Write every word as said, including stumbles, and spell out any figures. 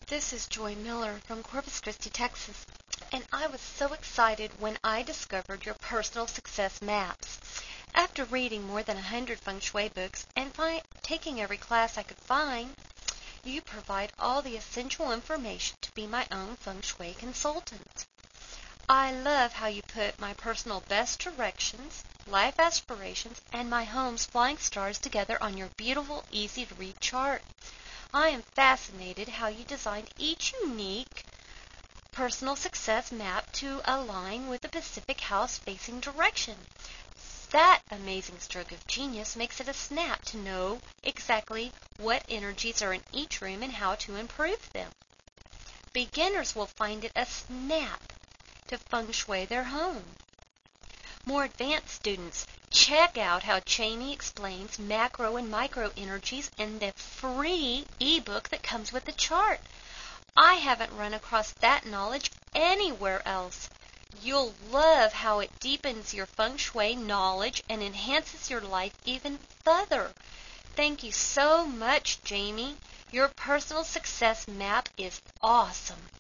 This is Joy Miller from Corpus Christi, Texas, and I was so excited when I discovered your personal success maps. After reading more than a hundred feng shui books and fi- taking every class I could find, you provide all the essential information to be my own feng shui consultant. I love how you put my personal best directions, life aspirations, and my home's flying stars together on your beautiful, easy-to-read chart. I am fascinated how you designed each unique personal success map to align with the Pacific House facing direction. That amazing stroke of genius makes it a snap to know exactly what energies are in each room and how to improve them. Beginners will find it a snap to feng shui their home. More advanced students, check out how Jamie explains macro and micro energies in the free ebook that comes with the chart. I haven't run across that knowledge anywhere else. You'll love how it deepens your feng shui knowledge and enhances your life even further. Thank you so much, Jamie. Your personal success map is awesome.